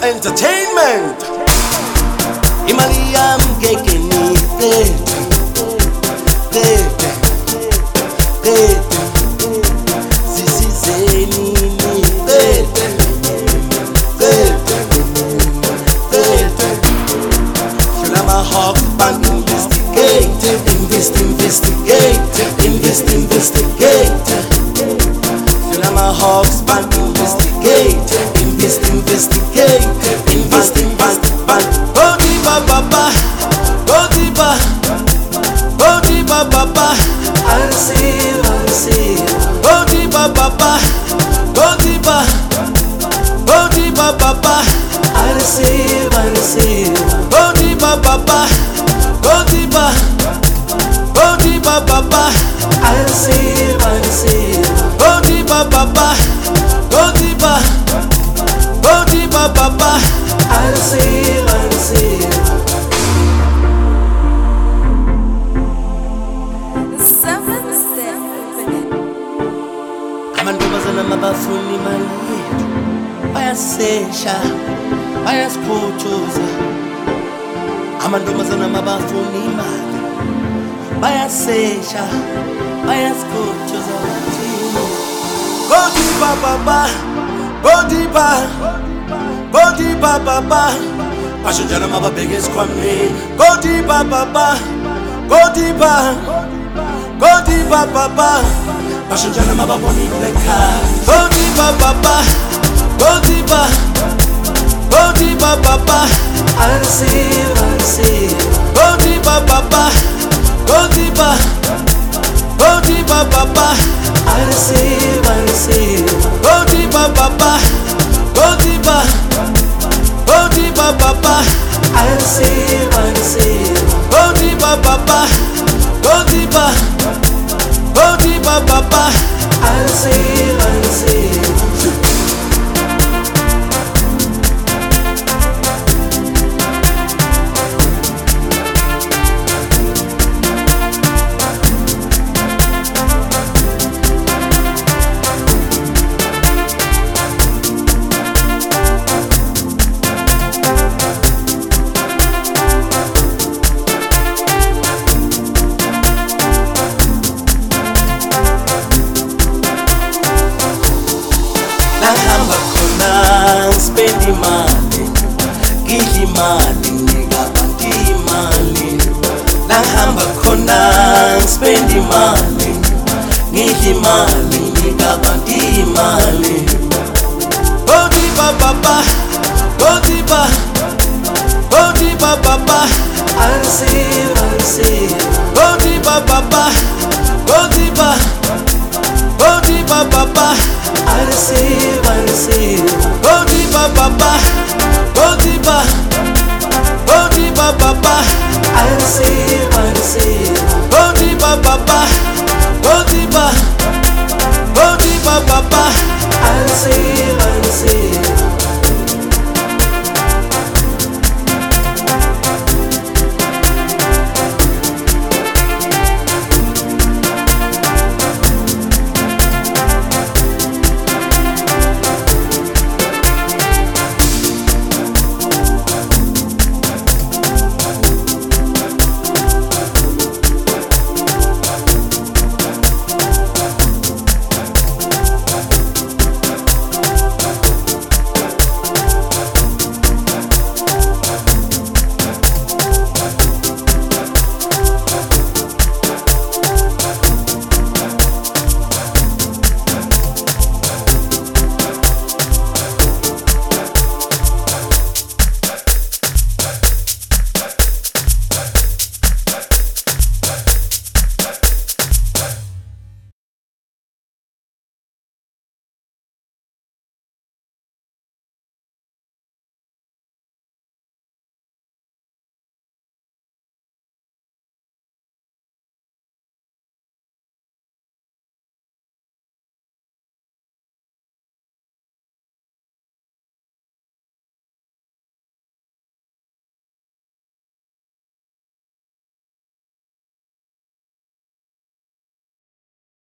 Entertainment. Imali yami ngeke niyithethe, sisizeni niyithethe, Feel my heart bang investigate, investigate. Feel my heart bang investigate, investigate. Go deeper, papa. Go deeper, papa. I receive. Go deeper, papa. Go deeper, papa. I receive. Go deeper, papa. Go deeper, papa. I receive. Go deeper, papa. Go deeper, papa. I receive. Amantombazana mabafuna imali yethu, bayasesha, bayasiphothoza. Amantombazana mabafuna imali, bayasesha, bayasiphothoza. Go deeper, papa. Go deeper, papa. Basho njalo mababheke esikhwameni. Go deeper, papa. Go deeper, papa. Basho njalo mababonile ekhaya. Go deeper, papa. Go deeper, papa. I receive. Go deeper, papa. Go deeper, papa. I receive. Go deeper, papa. Go deeper, papa. I receive. Go deeper, papa. Go deeper, papa. I receive. Nahamba khona spend imali, ngidla imali, ngikabantu imali. Nahamba khona spend imali, ngidla imali, ngikabantu imali. Go deeper, papa. Go deeper, papa. I receive. Go deeper, papa. Go deeper, papa. I receive. Go deeper, papa.